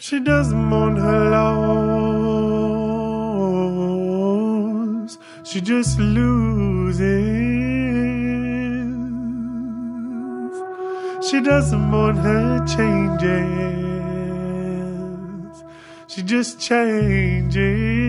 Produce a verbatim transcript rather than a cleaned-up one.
She doesn't mourn her loss, she just loses. She doesn't mourn her changes, she just changes.